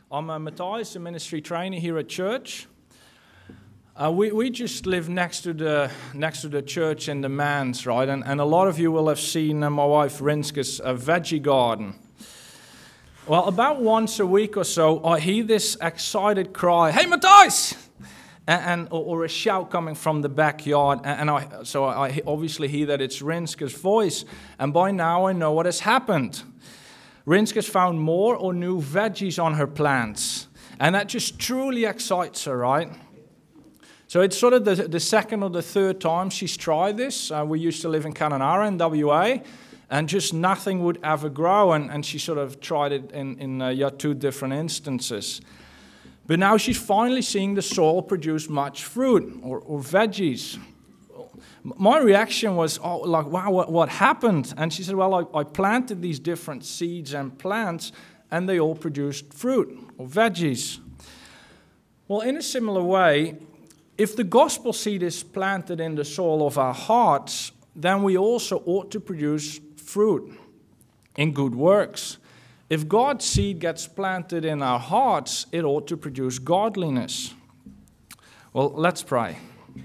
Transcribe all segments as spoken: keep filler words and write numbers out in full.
I'm uh, Matthias, a ministry trainer here at church. Uh, we, we just live next to the next to the church in the Mans, right? And, and a lot of you will have seen uh, my wife Rinska's uh, veggie garden. Well, about once a week or so, I hear this excited cry, "Hey, Matthias!" And, and or, or a shout coming from the backyard. And, and I so I obviously hear that it's Rinska's voice. And by now I know what has happened. Rinska's found more or new veggies on her plants. And that just truly excites her, right? So it's sort of the, the second or the third time she's tried this. Uh, we used to live in Cananara in W A, and just nothing would ever grow, and, and she sort of tried it in, in uh, yeah, two different instances. But now she's finally seeing the soil produce much fruit or, or veggies. My reaction was, oh, like, wow, what, what happened? And she said, well, I, I planted these different seeds and plants, and they all produced fruit or veggies. Well, in a similar way, if the gospel seed is planted in the soil of our hearts, then we also ought to produce fruit in good works. If God's seed gets planted in our hearts, it ought to produce godliness. Well, let's pray.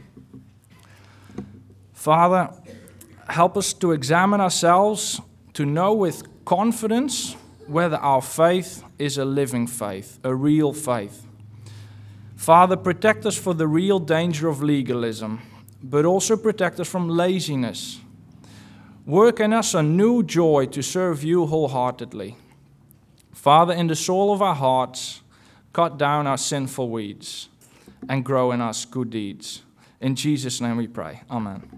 Father, help us to examine ourselves, to know with confidence whether our faith is a living faith, a real faith. Father, protect us from the real danger of legalism, but also protect us from laziness. Work in us a new joy to serve you wholeheartedly. Father, in the soil of our hearts, cut down our sinful weeds and grow in us good deeds. In Jesus' name we pray. Amen.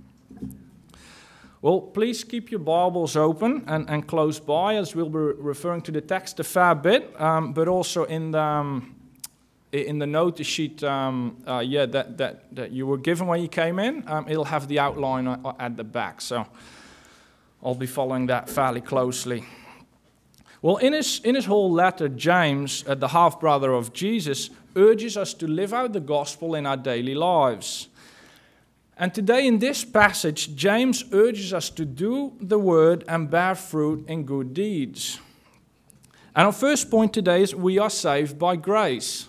Well, please keep your Bibles open and, and close by, as we'll be referring to the text a fair bit, um, but also in the... Um, In the notice sheet, um, uh, yeah, that, that, that you were given when you came in, um, it'll have the outline at the back. So I'll be following that fairly closely. Well, in his in his whole letter, James, uh, the half-brother of Jesus, urges us to live out the gospel in our daily lives. And today in this passage, James urges us to do the word and bear fruit in good deeds. And our first point today is we are saved by grace.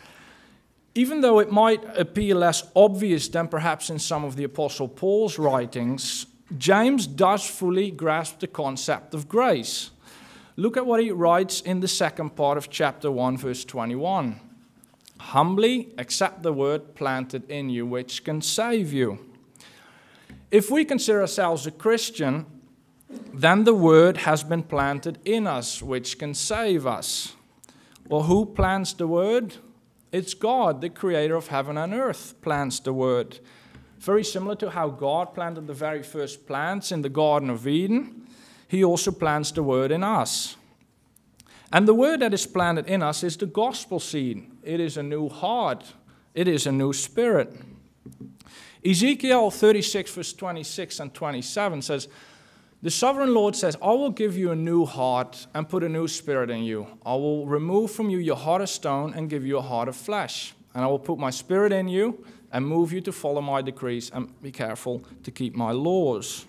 Even though it might appear less obvious than perhaps in some of the Apostle Paul's writings, James does fully grasp the concept of grace. Look at what he writes in the second part of chapter one, verse twenty-one. Humbly accept the word planted in you, which can save you. If we consider ourselves a Christian, then the word has been planted in us, which can save us. Well, who plants the word? It's God, the creator of heaven and earth, plants the word. Very similar to how God planted the very first plants in the Garden of Eden, he also plants the word in us. And the word that is planted in us is the gospel seed. It is a new heart. It is a new spirit. Ezekiel thirty-six, verse twenty-six and twenty-seven says, the sovereign Lord says, I will give you a new heart and put a new spirit in you. I will remove from you your heart of stone and give you a heart of flesh. And I will put my spirit in you and move you to follow my decrees and be careful to keep my laws.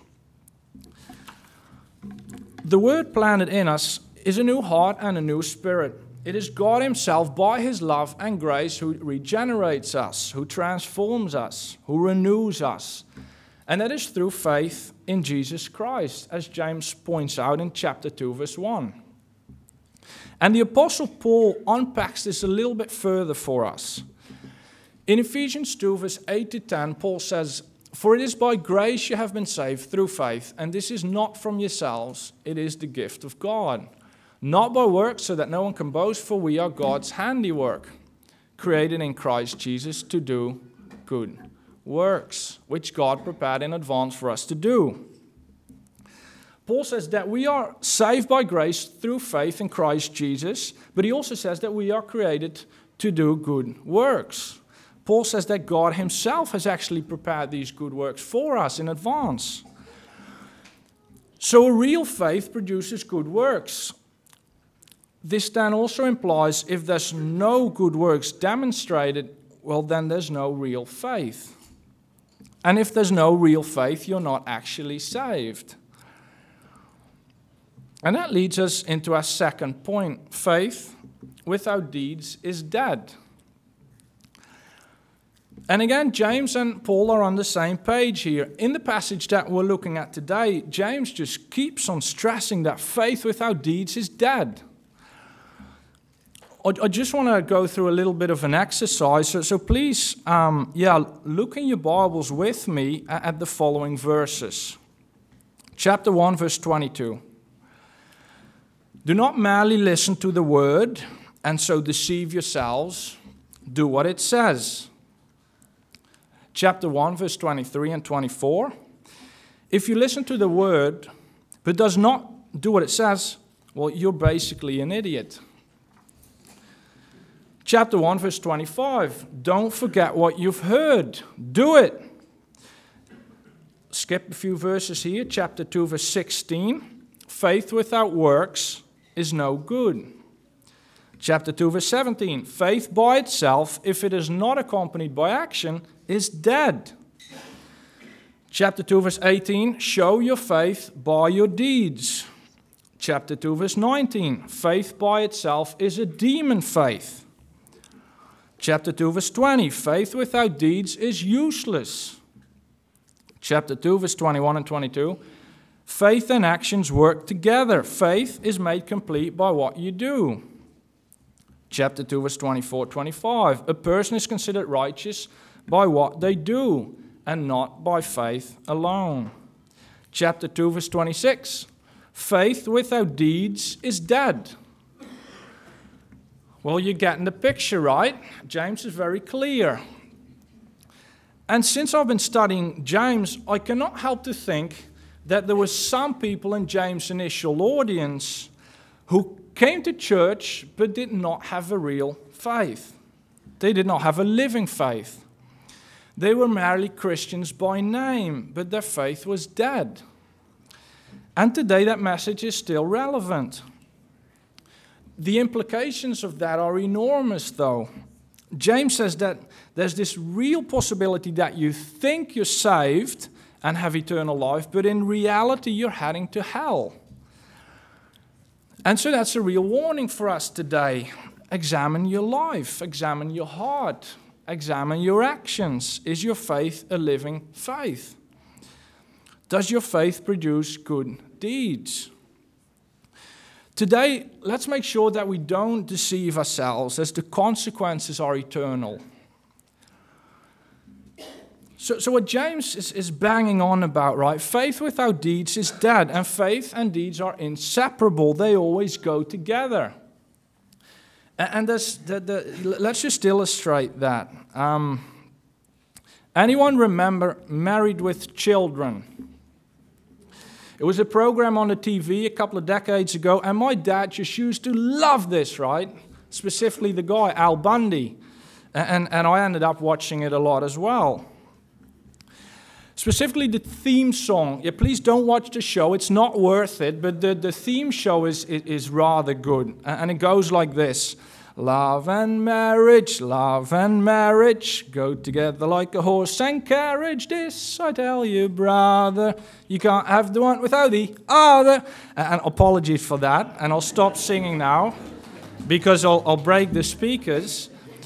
The word planted in us is a new heart and a new spirit. It is God himself, by his love and grace, who regenerates us, who transforms us, who renews us. And that is through faith in Jesus Christ, as James points out in chapter two, verse one. And the Apostle Paul unpacks this a little bit further for us. In Ephesians two, verse eight to ten, Paul says, for it is by grace you have been saved through faith, and this is not from yourselves, it is the gift of God. Not by works, so that no one can boast, for we are God's handiwork, created in Christ Jesus to do good works, which God prepared in advance for us to do. Paul says that we are saved by grace through faith in Christ Jesus, but he also says that we are created to do good works. Paul says that God himself has actually prepared these good works for us in advance. So a real faith produces good works. This then also implies if there's no good works demonstrated, well, then there's no real faith. And if there's no real faith, you're not actually saved. And that leads us into our second point. Faith without deeds is dead. And again, James and Paul are on the same page here. In the passage that we're looking at today, James just keeps on stressing that faith without deeds is dead. I just want to go through a little bit of an exercise. So, so please, um, yeah, look in your Bibles with me at the following verses. Chapter one, verse twenty-two. Do not merely listen to the word and so deceive yourselves. Do what it says. Chapter one, verse twenty-three and twenty-four. If you listen to the word but does not do what it says, well, you're basically an idiot. Chapter one, verse twenty-five. Don't forget what you've heard. Do it. Skip a few verses here. Chapter two, verse sixteen. Faith without works is no good. Chapter two, verse seventeen. Faith by itself, if it is not accompanied by action, is dead. Chapter two, verse eighteen. Show your faith by your deeds. Chapter two, verse nineteen. Faith by itself is a demon faith. Chapter two, verse twenty, faith without deeds is useless. Chapter two, verse twenty-one and twenty-two, faith and actions work together. Faith is made complete by what you do. Chapter two, verse twenty-four, twenty-five, a person is considered righteous by what they do and not by faith alone. Chapter two, verse twenty-six, faith without deeds is dead. Well, you're getting the picture, right? James is very clear. And since I've been studying James, I cannot help to think that there were some people in James' initial audience who came to church but did not have a real faith. They did not have a living faith. They were merely Christians by name, but their faith was dead. And today that message is still relevant. The implications of that are enormous, though. James says that there's this real possibility that you think you're saved and have eternal life, but in reality you're heading to hell. And so that's a real warning for us today. Examine your life, examine your heart, examine your actions. Is your faith a living faith? Does your faith produce good deeds? Today, let's make sure that we don't deceive ourselves, as the consequences are eternal. So, so what James is, is banging on about, right? Faith without deeds is dead, and faith and deeds are inseparable. They always go together. And, and there's the, the, let's just illustrate that. Um, anyone remember Married with Children? It was a program on the T V a couple of decades ago, and my dad just used to love this, right? Specifically the guy, Al Bundy. And, and I ended up watching it a lot as well. Specifically the theme song. Yeah, please don't watch the show, it's not worth it, but the, the theme show is, is rather good. And it goes like this. Love and marriage, love and marriage go together like a horse and carriage. This I tell you, brother, you can't have the one without the other. And apologies for that, and I'll stop singing now because I'll, I'll break the speakers.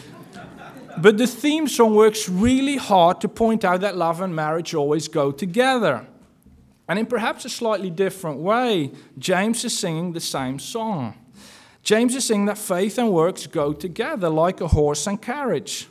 But the theme song works really hard to point out that love and marriage always go together. And in perhaps a slightly different way, James is singing the same song. James is saying that faith and works go together like a horse and carriage.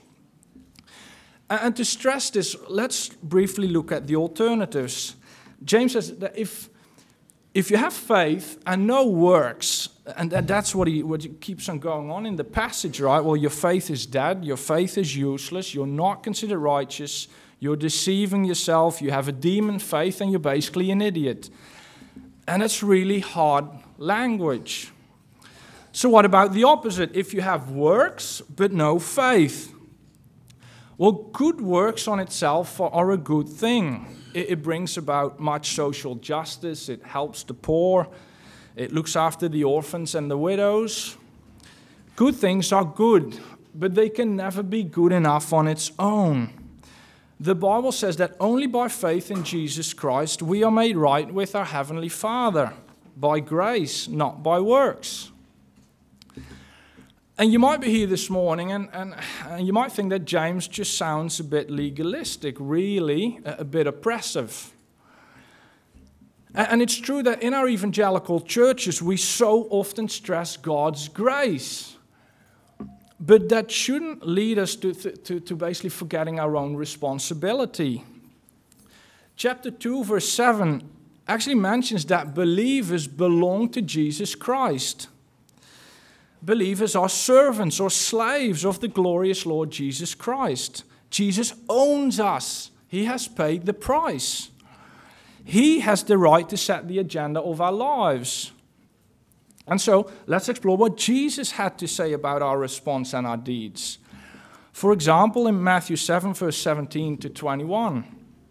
And to stress this, let's briefly look at the alternatives. James says that if, if you have faith and no works, and that's what he, what he keeps on going on in the passage, right? Well, your faith is dead, your faith is useless, you're not considered righteous, you're deceiving yourself, you have a demon faith, and you're basically an idiot. And it's really hard language. So what about the opposite? If you have works but no faith? Well, good works on itself are a good thing. It brings about much social justice, it helps the poor, it looks after the orphans and the widows. Good things are good, but they can never be good enough on its own. The Bible says that only by faith in Jesus Christ we are made right with our Heavenly Father, by grace, not by works. And you might be here this morning and, and, and you might think that James just sounds a bit legalistic, really a, a bit oppressive. And, and it's true that in our evangelical churches we so often stress God's grace. But that shouldn't lead us to, to, to basically forgetting our own responsibility. Chapter two, verse seven actually mentions that believers belong to Jesus Christ. Believers are servants or slaves of the glorious Lord Jesus Christ. Jesus owns us. He has paid the price. He has the right to set the agenda of our lives. And so, let's explore what Jesus had to say about our response and our deeds. For example, in Matthew seven, verse seventeen to twenty-one.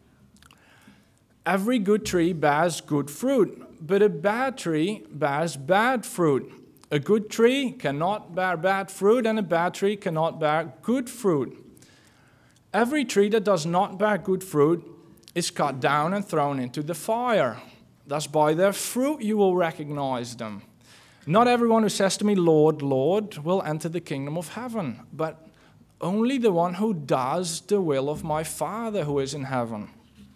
Every good tree bears good fruit, but a bad tree bears bad fruit. A good tree cannot bear bad fruit, and a bad tree cannot bear good fruit. Every tree that does not bear good fruit is cut down and thrown into the fire. Thus by their fruit you will recognize them. Not everyone who says to me, Lord, Lord, will enter the kingdom of heaven, but only the one who does the will of my Father who is in heaven.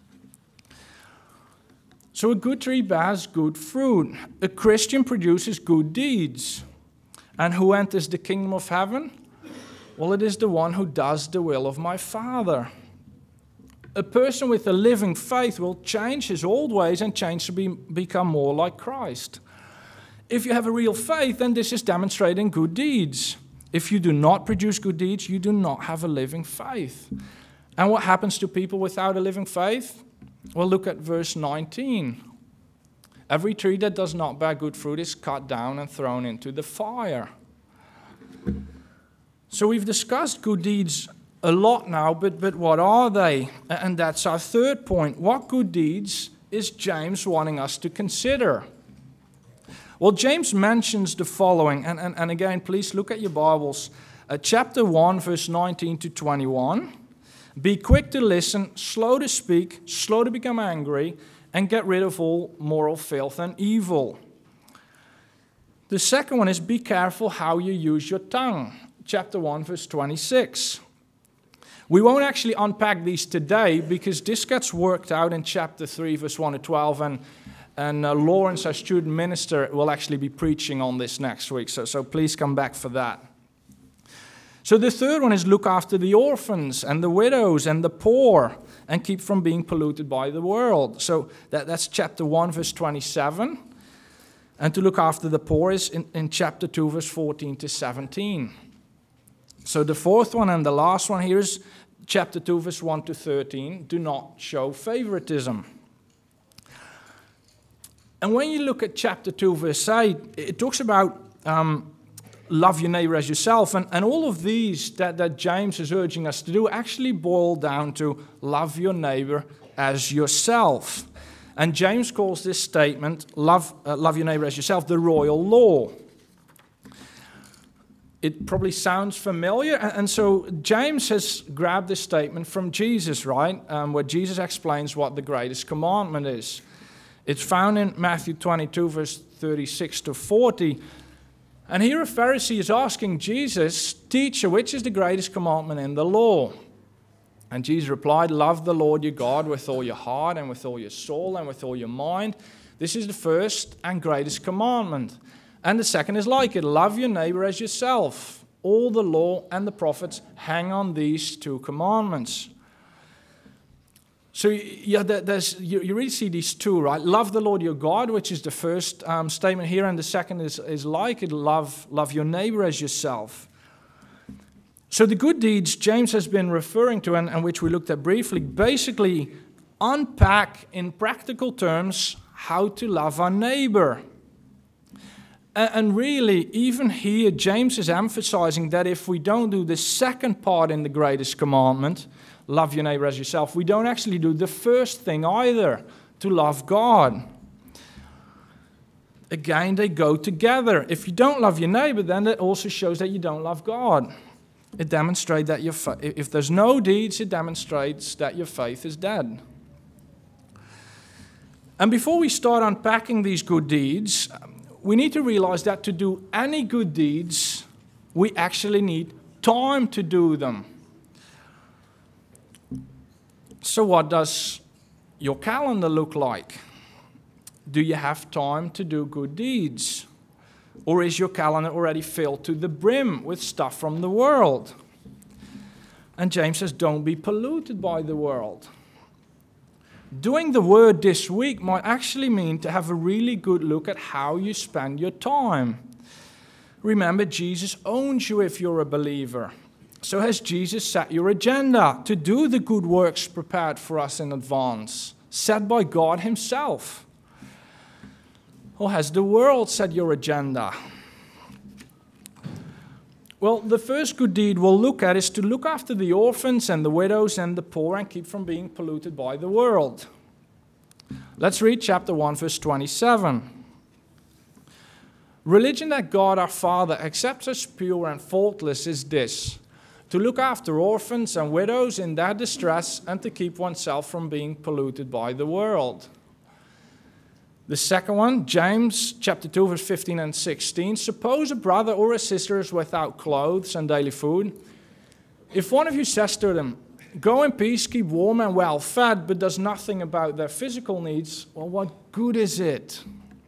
So a good tree bears good fruit. A Christian produces good deeds. And who enters the kingdom of heaven? Well, it is the one who does the will of my Father. A person with a living faith will change his old ways and change to be, become more like Christ. If you have a real faith, then this is demonstrated in good deeds. If you do not produce good deeds, you do not have a living faith. And what happens to people without a living faith? Well, look at verse nineteen. Every tree that does not bear good fruit is cut down and thrown into the fire. So we've discussed good deeds a lot now, but, but what are they? And that's our third point. What good deeds is James wanting us to consider? Well, James mentions the following, and, and, and again, please look at your Bibles. Uh, chapter one, verse nineteen to twenty-one. Be quick to listen, slow to speak, slow to become angry, and get rid of all moral filth and evil. The second one is be careful how you use your tongue. Chapter one, verse twenty-six. We won't actually unpack these today because this gets worked out in chapter three, verse one to twelve, and, and uh, Lawrence, our student minister, will actually be preaching on this next week, so, so please come back for that. So the third one is look after the orphans and the widows and the poor and keep from being polluted by the world. So that, that's chapter one, verse twenty-seven. And to look after the poor is in, in chapter two, verse fourteen to seventeen. So the fourth one and the last one here is chapter two, verse one to thirteen. Do not show favoritism. And when you look at chapter two, verse eight, it talks about um, love your neighbor as yourself. And, and all of these that, that James is urging us to do actually boil down to love your neighbor as yourself. And James calls this statement, love, uh, love your neighbor as yourself, the royal law. It probably sounds familiar. And, and so James has grabbed this statement from Jesus, right? Um, where Jesus explains what the greatest commandment is. It's found in Matthew twenty-two, verse thirty-six to forty. And here a Pharisee is asking Jesus, Teacher, which is the greatest commandment in the law? And Jesus replied, love the Lord your God with all your heart and with all your soul and with all your mind. This is the first and greatest commandment. And the second is like it, love your neighbor as yourself. All the law and the prophets hang on these two commandments. So yeah, there's, you, you really see these two, right? Love the Lord your God, which is the first um, statement here, and the second is, is like it, love, love your neighbor as yourself. So the good deeds James has been referring to, and, and which we looked at briefly, basically unpack in practical terms how to love our neighbor. And, and really, even here, James is emphasizing that if we don't do the second part in the greatest commandment, love your neighbor as yourself, we don't actually do the first thing either, to love God. Again, they go together. If you don't love your neighbor, then that also shows that you don't love God. It demonstrates that your fa- if there's no deeds, it demonstrates that your faith is dead. And before we start unpacking these good deeds, we need to realize that to do any good deeds, we actually need time to do them. So what does your calendar look like? Do you have time to do good deeds? Or is your calendar already filled to the brim with stuff from the world? And James says, don't be polluted by the world. Doing the word this week might actually mean to have a really good look at how you spend your time. Remember, Jesus owns you if you're a believer. So has Jesus set your agenda to do the good works prepared for us in advance, set by God himself? Or has the world set your agenda? Well, the first good deed we'll look at is to look after the orphans and the widows and the poor and keep from being polluted by the world. Let's read chapter one, verse twenty-seven. Religion that God our Father accepts as pure and faultless is this: to look after orphans and widows in their distress and to keep oneself from being polluted by the world. The second one, James chapter two, verse fifteen and sixteen. Suppose a brother or a sister is without clothes and daily food. If one of you says to them, go in peace, keep warm and well fed, but does nothing about their physical needs, well, what good is it?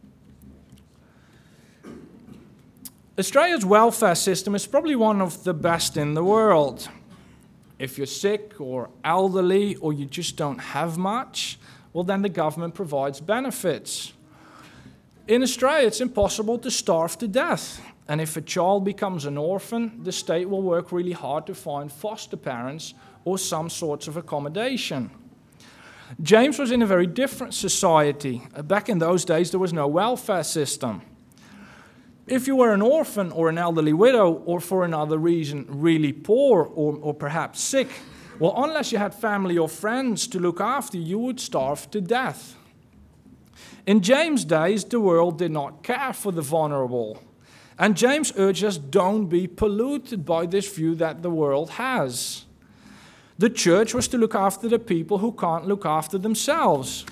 Australia's welfare system is probably one of the best in the world. If you're sick or elderly or you just don't have much, well, then the government provides benefits. In Australia, it's impossible to starve to death. And if a child becomes an orphan, the state will work really hard to find foster parents or some sorts of accommodation. James was in a very different society. Back in those days, there was no welfare system. If you were an orphan or an elderly widow, or for another reason really poor or, or perhaps sick, well, unless you had family or friends to look after, you would starve to death. In James' days, the world did not care for the vulnerable. And James urges us, don't be polluted by this view that the world has. The church was to look after the people who can't look after themselves.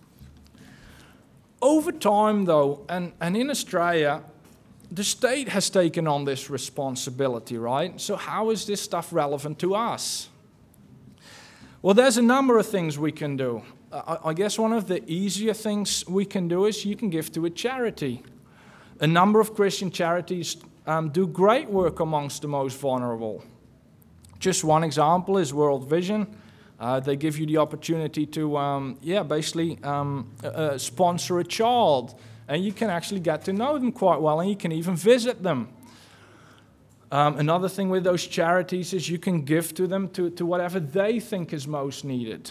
Over time, though, and, and in Australia, the state has taken on this responsibility, right? So how is this stuff relevant to us? Well, there's a number of things we can do. I, I guess one of the easier things we can do is you can give to a charity. A number of Christian charities um, do great work amongst the most vulnerable. Just one example is World Vision. Uh, they give you the opportunity to, um, yeah, basically um, uh, sponsor a child. And you can actually get to know them quite well, and you can even visit them. Um, another thing with those charities is you can give to them to, to whatever they think is most needed.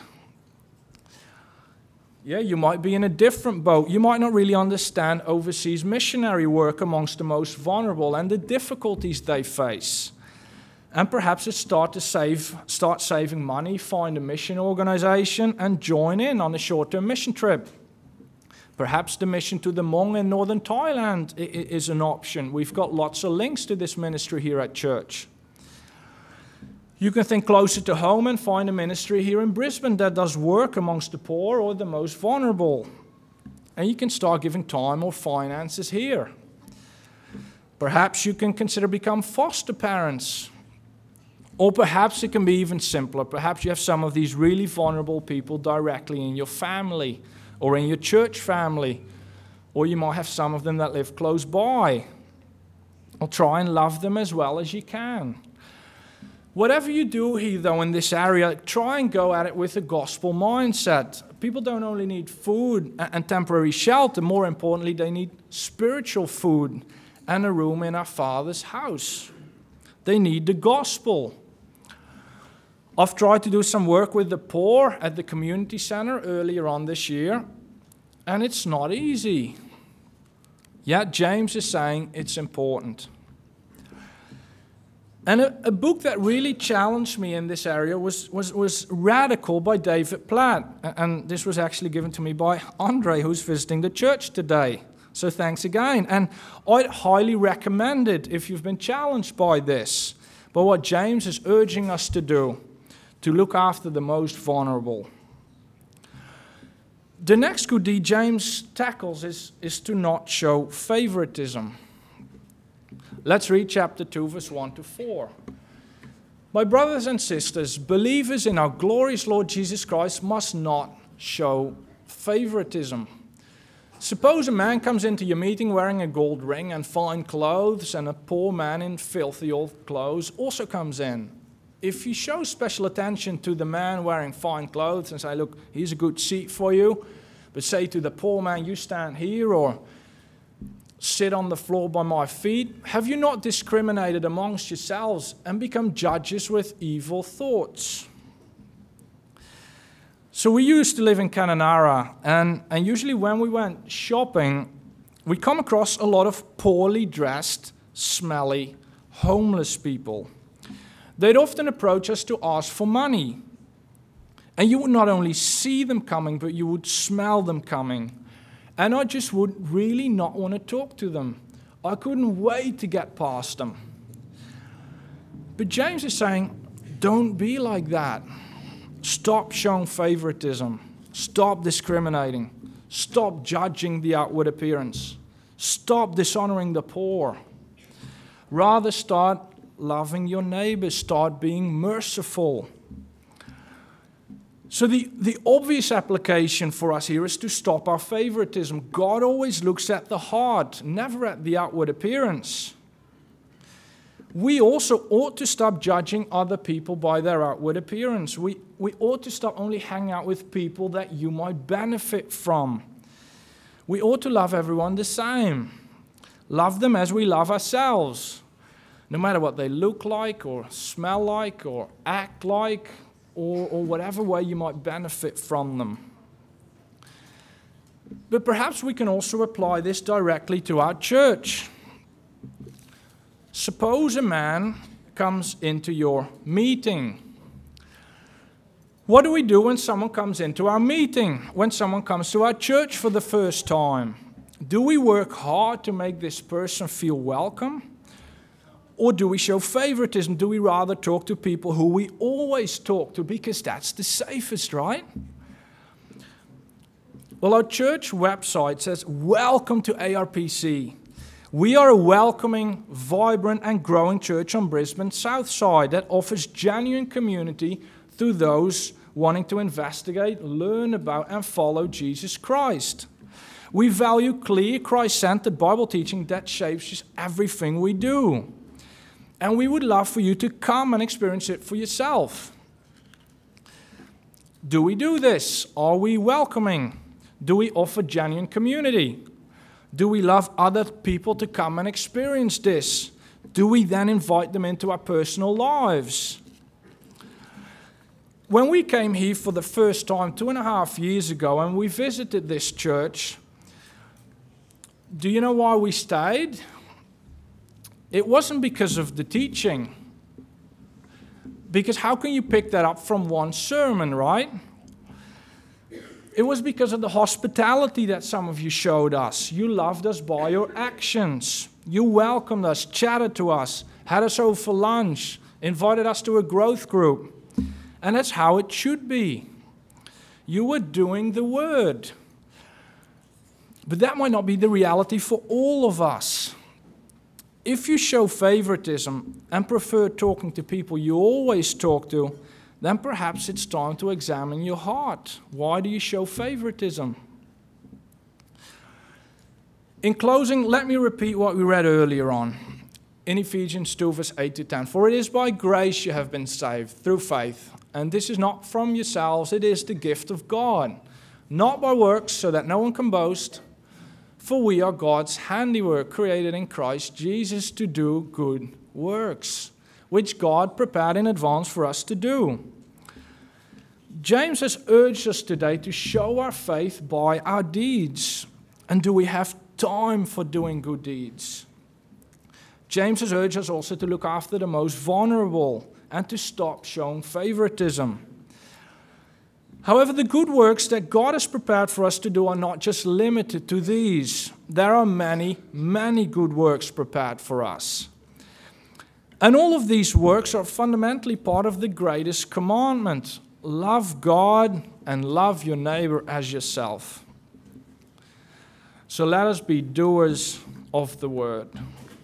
Yeah, you might be in a different boat. You might not really understand overseas missionary work amongst the most vulnerable and the difficulties they face. And perhaps it's start to save, start saving money, find a mission organization, and join in on a short-term mission trip. Perhaps the mission to the Hmong in northern Thailand is an option. We've got lots of links to this ministry here at church. You can think closer to home and find a ministry here in Brisbane that does work amongst the poor or the most vulnerable. And you can start giving time or finances here. Perhaps you can consider become foster parents. Or perhaps it can be even simpler. Perhaps you have some of these really vulnerable people directly in your family, or in your church family, or you might have some of them that live close by. Or try and love them as well as you can. Whatever you do here, though, in this area, try and go at it with a gospel mindset. People don't only need food and temporary shelter. More importantly, they need spiritual food and a room in our Father's house. They need the gospel. I've tried to do some work with the poor at the community center earlier on this year, and it's not easy. Yet James is saying it's important. And a, a book that really challenged me in this area was, was, was Radical by David Platt. And this was actually given to me by Andre, who's visiting the church today. So thanks again. And I'd highly recommend it if you've been challenged by this, by what James is urging us to do, to look after the most vulnerable. The next good deed James tackles is, is to not show favoritism. Let's read chapter two, verse one to four. My brothers and sisters, believers in our glorious Lord Jesus Christ must not show favoritism. Suppose a man comes into your meeting wearing a gold ring and fine clothes, and a poor man in filthy old clothes also comes in. If you show special attention to the man wearing fine clothes and say, look, here's a good seat for you, but say to the poor man, you stand here or sit on the floor by my feet, have you not discriminated amongst yourselves and become judges with evil thoughts? So we used to live in Cananara, and, and usually when we went shopping, we come across a lot of poorly dressed, smelly, homeless people. They'd often approach us to ask for money. And you would not only see them coming, but you would smell them coming. And I just would really not want to talk to them. I couldn't wait to get past them. But James is saying, don't be like that. Stop showing favoritism. Stop discriminating. Stop judging the outward appearance. Stop dishonoring the poor. Rather, start loving your neighbors. Start being merciful. So the, the obvious application for us here is to stop our favoritism. God always looks at the heart, never at the outward appearance. We also ought to stop judging other people by their outward appearance. We, we ought to stop only hanging out with people that you might benefit from. We ought to love everyone the same. Love them as we love ourselves. No matter what they look like or smell like or act like, Or, or whatever way you might benefit from them. But perhaps we can also apply this directly to our church. Suppose a man comes into your meeting. What do we do when someone comes into our meeting? When someone comes to our church for the first time? Do we work hard to make this person feel welcome? Or do we show favoritism? Do we rather talk to people who we always talk to because that's the safest, right? Well, our church website says, welcome to A R P C. We are a welcoming, vibrant and growing church on Brisbane's south side that offers genuine community through those wanting to investigate, learn about and follow Jesus Christ. We value clear, Christ-centered Bible teaching that shapes just everything we do. And we would love for you to come and experience it for yourself. Do we do this? Are we welcoming? Do we offer genuine community? Do we love other people to come and experience this? Do we then invite them into our personal lives? When we came here for the first time two and a half years ago and we visited this church, do you know why we stayed? It wasn't because of the teaching. Because how can you pick that up from one sermon, right? It was because of the hospitality that some of you showed us. You loved us by your actions. You welcomed us, chatted to us, had us over for lunch, invited us to a growth group. And that's how it should be. You were doing the word. But that might not be the reality for all of us. If you show favoritism and prefer talking to people you always talk to, then perhaps it's time to examine your heart. Why do you show favoritism? In closing, let me repeat what we read earlier on in Ephesians two, verse eight to ten. For it is by grace you have been saved through faith, and this is not from yourselves, it is the gift of God, not by works, so that no one can boast. For we are God's handiwork, created in Christ Jesus to do good works, which God prepared in advance for us to do. James has urged us today to show our faith by our deeds. And do we have time for doing good deeds? James has urged us also to look after the most vulnerable and to stop showing favoritism. However, the good works that God has prepared for us to do are not just limited to these. There are many, many good works prepared for us. And all of these works are fundamentally part of the greatest commandment. Love God and love your neighbor as yourself. So let us be doers of the word.